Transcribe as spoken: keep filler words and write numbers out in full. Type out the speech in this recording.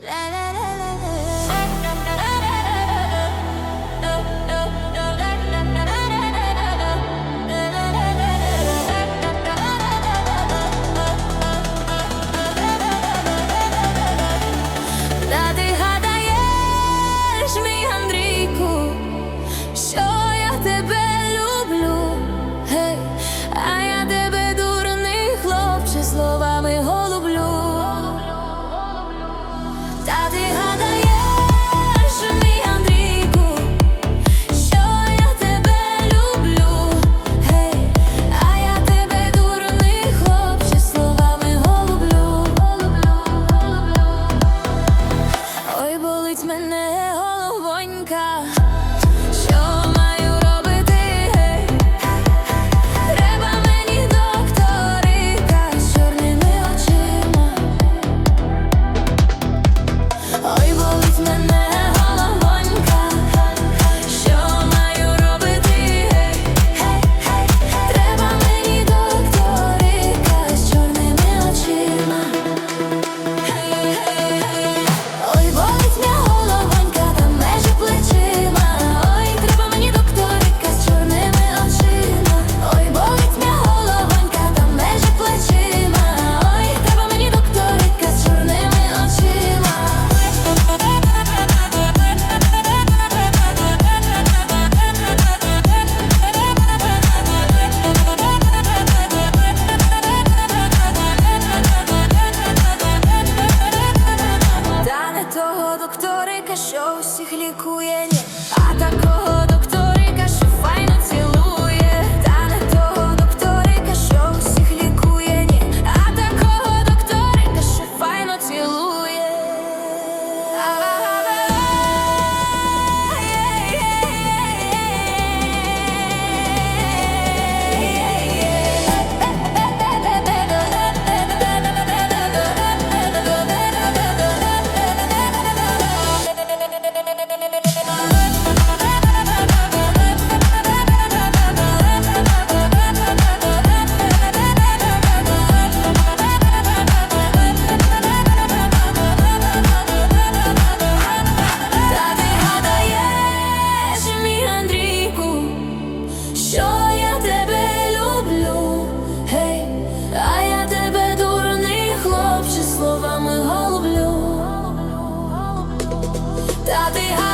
Мене головонька, що маю робити? Гей, треба мені докторика з чорними очима. Ой, болить мене головонька, що маю робити? Гей, гей, треба мені докторика з чорними очима. Ой, болить мене докторика, що всіх лікує, ні. А такого докторика, що файно цілує. Та не того докторика, що всіх лікує, ні. А такого докторика, що файно цілує. Та ти